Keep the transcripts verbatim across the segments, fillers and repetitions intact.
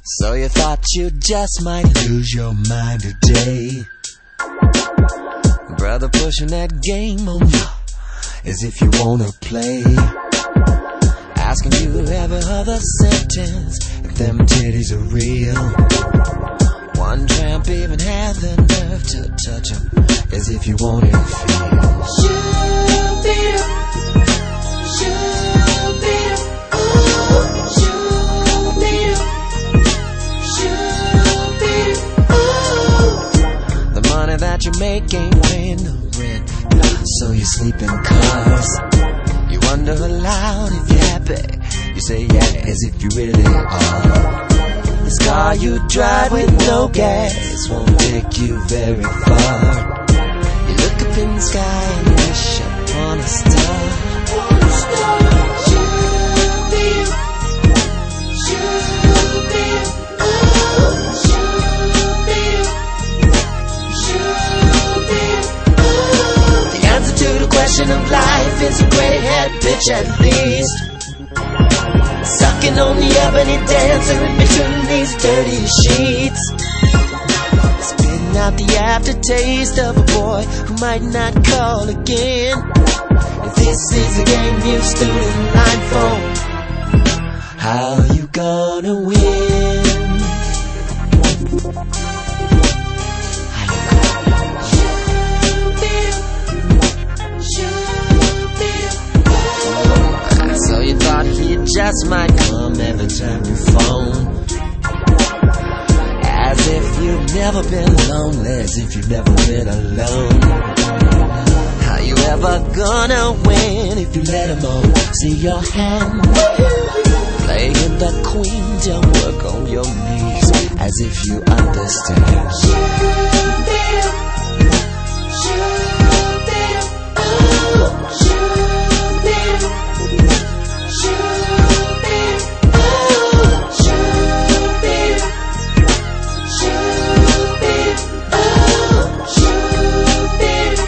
So you thought you just might lose your mind today. Brother pushing that game on you as if you wanna play, asking you every other sentence if them titties are real. One tramp even had the nerve to touch him as if you wanted to feel. Shoo-be-doo, shoo-be-doo, ooh, shoo-be-doo, shoo-be-doo, ooh. The money that you make ain't paying no rent, so you sleep in cars. You wonder aloud if you're happy. You say yeah as if you really are. This car you drive with no gas won't take you very far. You look up in the sky and wish upon a star. Upon a star. Shoo-be-doo, shoo-be-doo, ooh, shoo-be-doo, shoo-be-doo, ooh. The answer to the question of life is a gray-haired bitch at least, sucking on the ebony dancer in between these dirty sheets, spitting out the aftertaste of a boy who might not call again. If this is a game you stood in line for, how you gonna win? So you thought he just might come every time you phone, as if you've never been lonely, as if you've never been alone. How you ever gonna win if you let him all see your hand? Playing the queen, don't work on your knees, as if you understand. Shoo-be-doo, shoo-be-doo, ooh, shoo-be-doo, shoo-be-doo, ooh, shoo-be-doo, shoo-be-doo, ooh, shoo-be-doo,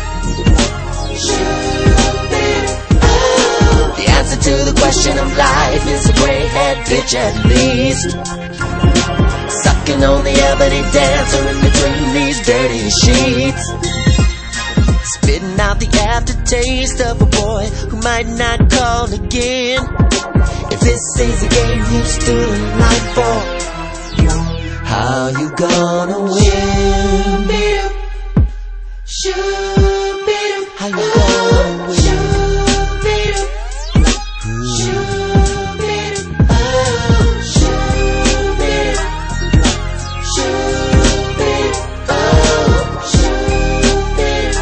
shoo-be-doo, ooh. The answer to the question of life is a gray-haired bitch at least, sucking on the ebony dancer in between these dirty sheets, spitting out the aftertaste of a boy who might not call again. If this is a game you stood in line for, how you gonna win? Shoo-be-doo, shoo-be-doo, how you gonna win? Shoo-be-doo, shoo-be-doo, oh, shoo-be-doo, shoo-be-doo, oh, shoo-be-doo,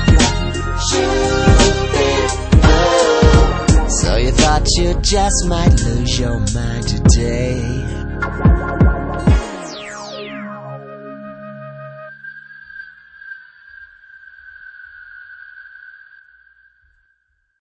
shoo-be-doo, oh. So you thought you just might lose your mind today.